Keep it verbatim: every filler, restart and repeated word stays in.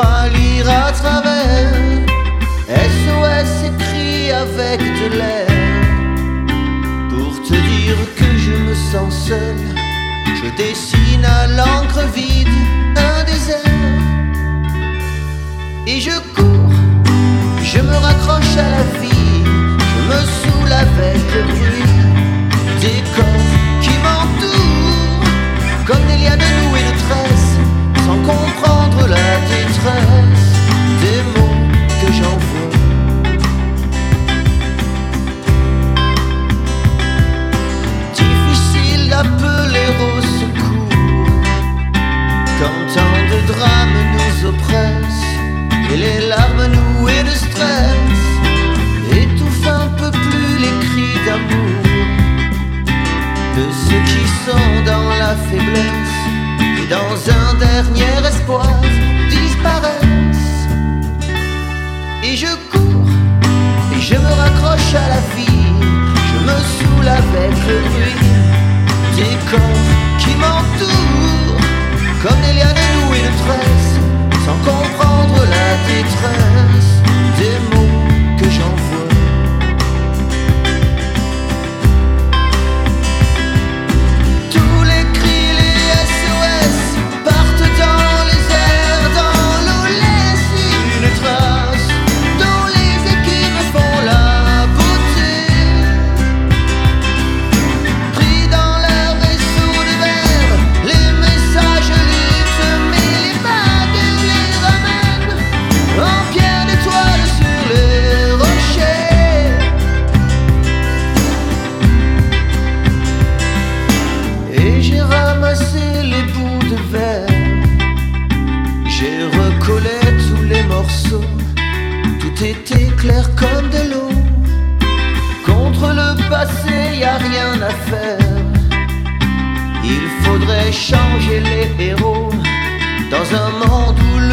à lire à travers. S O S écrit avec de l'air. Pour te dire que je me sens seul, je dessine à l'encre vide un désert. Et je cours, je me raccroche à la vie, je me saoule avec le bruit des corps qui m'entourent, comme des lianes nouées de tresses, sans comprendre la détresse des mots que j'envoie. Difficile d'appeler au secours quand tant de drames nous oppressent et les larmes nouées de stress étouffent un peu plus les cris d'amour de ceux qui sont dans la faiblesse et dans un dernier espoir disparaissent. Et je cours et je me raccroche à la vie, je me saoule avec le bruit des corps qui m'entourent, comme des lianes nouées de tresses, sans comprendre la détresse des mots que j'envoie. Tous les cris, les S O S partent dans les airs, dans l'eau laisse une trace dont les écumes font la beauté. Pris dans leur vaisseau de verre, les messages luttent, mais les vagues les ramènent en pierre d'étoiles sur les rochers. Et j'ai ramassé les bouts de verre, j'ai recollé tous les morceaux, tout était clair comme de l'eau. Contre le passé, y a rien à faire, il faudrait changer les héros dans un monde où